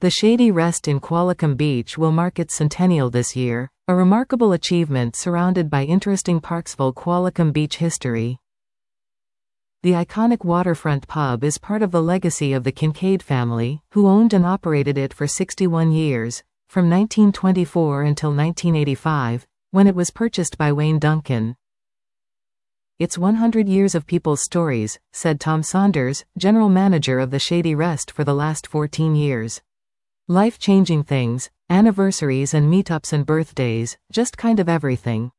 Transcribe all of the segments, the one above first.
The Shady Rest in Qualicum Beach will mark its centennial this year, a remarkable achievement surrounded by interesting Parksville Qualicum Beach history. The iconic waterfront pub is part of the legacy of the Kincaid family, who owned and operated it for 61 years, from 1924 until 1985, when it was purchased by Wayne Duncan. "It's 100 years of people's stories," said Tom Saunders, general manager of the Shady Rest for the last 14 years. "Life-changing things, anniversaries and meetups and birthdays, just kind of everything."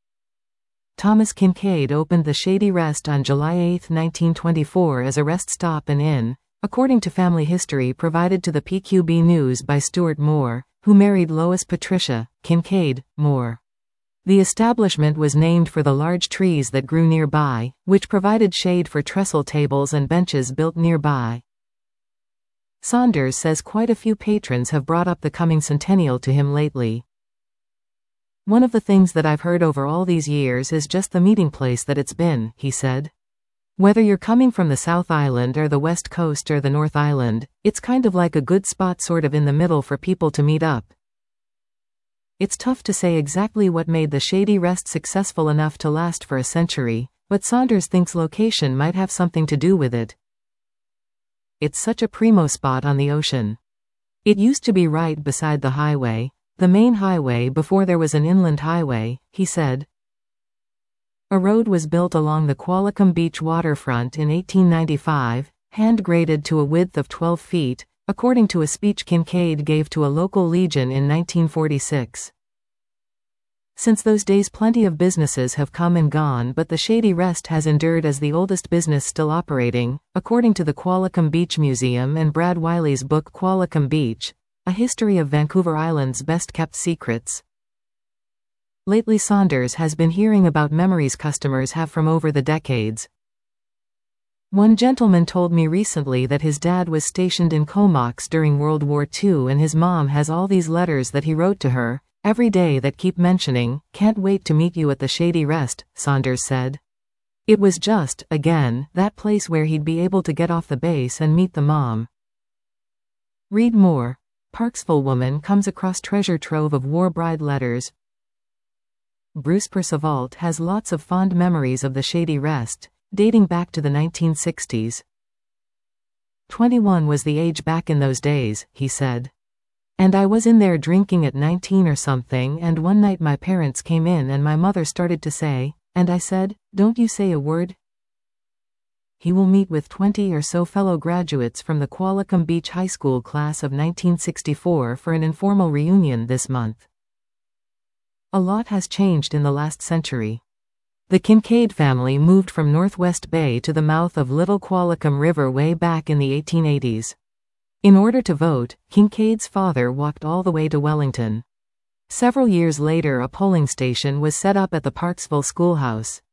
Thomas Kincaid opened the Shady Rest on July 8, 1924 as a rest stop and inn, according to family history provided to the PQB News by Stuart Moore, who married Lois Patricia Kincaid Moore. The establishment was named for the large trees that grew nearby, which provided shade for trestle tables and benches built nearby. Saunders says quite a few patrons have brought up the coming centennial to him lately. "One of the things that I've heard over all these years is just the meeting place that it's been," he said. "Whether you're coming from the South Island or the West Coast or the North Island, it's kind of like a good spot sort of in the middle for people to meet up." It's tough to say exactly what made the Shady Rest successful enough to last for a century, but Saunders thinks location might have something to do with it. "It's such a primo spot on the ocean. It used to be right beside the highway, the main highway before there was an inland highway," he said. A road was built along the Qualicum Beach waterfront in 1895, hand-graded to a width of 12 feet, according to a speech Kincaid gave to a local legion in 1946. Since those days plenty of businesses have come and gone, but the Shady Rest has endured as the oldest business still operating, according to the Qualicum Beach Museum and Brad Wiley's book Qualicum Beach, A History of Vancouver Island's Best-Kept Secrets. Lately Saunders has been hearing about memories customers have from over the decades. "One gentleman told me recently that his dad was stationed in Comox during World War II and his mom has all these letters that he wrote to her every day that keep mentioning, 'Can't wait to meet you at the Shady Rest,'" Saunders said. It was just, again, that place where he'd be able to get off the base and meet the mom. Read more. Parksville woman comes across treasure trove of war bride letters. Bruce Percevault has lots of fond memories of the Shady Rest, dating back to the 1960s. 21 was the age back in those days, he said. "And I was in there drinking at 19 or something, and one night my parents came in and my mother started to say, and I said, 'Don't you say a word?'" He will meet with 20 or so fellow graduates from the Qualicum Beach High School class of 1964 for an informal reunion this month. A lot has changed in the last century. The Kincaid family moved from Northwest Bay to the mouth of Little Qualicum River way back in the 1880s. In order to vote, Kincaid's father walked all the way to Wellington. Several years later a polling station was set up at the Parksville schoolhouse.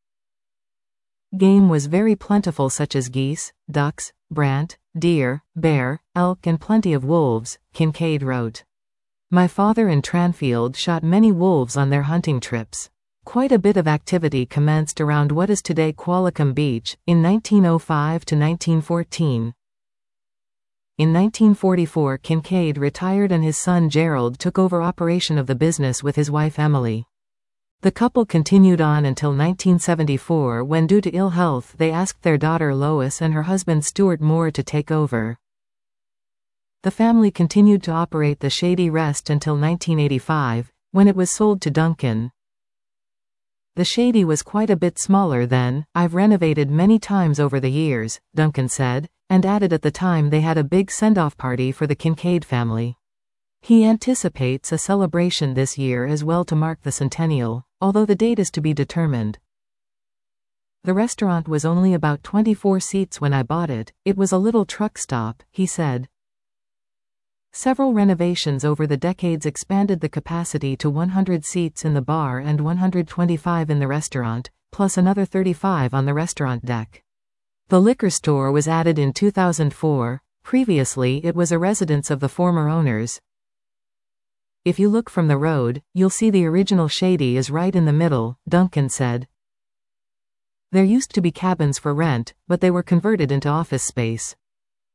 Game was very plentiful such as geese, ducks, brant, deer, bear, elk and plenty of wolves, Kincaid wrote. "My father and Tranfield shot many wolves on their hunting trips. Quite a bit of activity commenced around what is today Qualicum Beach, in 1905 to 1914. In 1944 Kincaid retired and his son Gerald took over operation of the business with his wife Emily. The couple continued on until 1974 when due to ill health they asked their daughter Lois and her husband Stuart Moore to take over. The family continued to operate the Shady Rest until 1985, when it was sold to Duncan. "The Shady was quite a bit smaller then. I've renovated many times over the years," Duncan said, and added at the time they had a big send-off party for the Kincaid family. He anticipates a celebration this year as well to mark the centennial, although the date is to be determined. "The restaurant was only about 24 seats when I bought it. It was a little truck stop," he said. Several renovations over the decades expanded the capacity to 100 seats in the bar and 125 in the restaurant, plus another 35 on the restaurant deck. The liquor store was added in 2004. Previously it was a residence of the former owners. "If you look from the road, you'll see the original Shady is right in the middle," Duncan said. "There used to be cabins for rent, but they were converted into office space.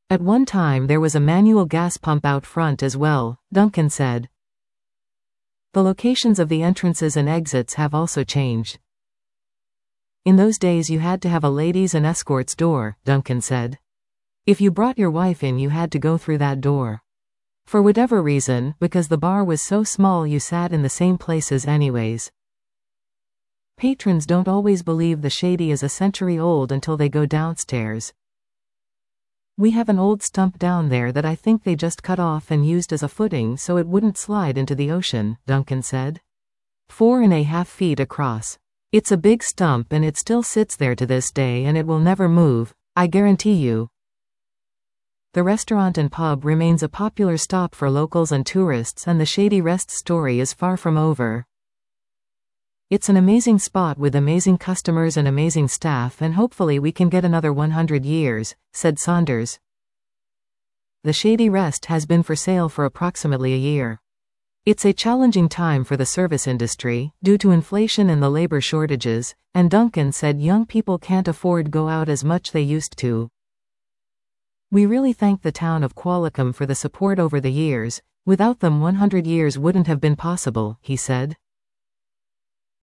At one time there was a manual gas pump out front as well, Duncan said. The locations of the entrances and exits have also changed. In those days you had to have a ladies and escorts door, Duncan said. If you brought your wife in you had to go through that door. For whatever reason, because the bar was so small you sat in the same places anyways. Patrons don't always believe the Shady is a century old until they go downstairs. We have an old stump down there that I think they just cut off and used as a footing so it wouldn't slide into the ocean, Duncan said. 4.5 feet across. It's a big stump and it still sits there to this day and it will never move, I guarantee you. The restaurant and pub remains a popular stop for locals and tourists, and the Shady Rest story is far from over. It's an amazing spot with amazing customers and amazing staff, and hopefully we can get another 100 years, said Saunders. The Shady Rest has been for sale for approximately a year. It's a challenging time for the service industry, due to inflation and the labor shortages, and Duncan said young people can't afford go out as much they used to. We really thank the town of Qualicum for the support over the years. Without them 100 years wouldn't have been possible, he said.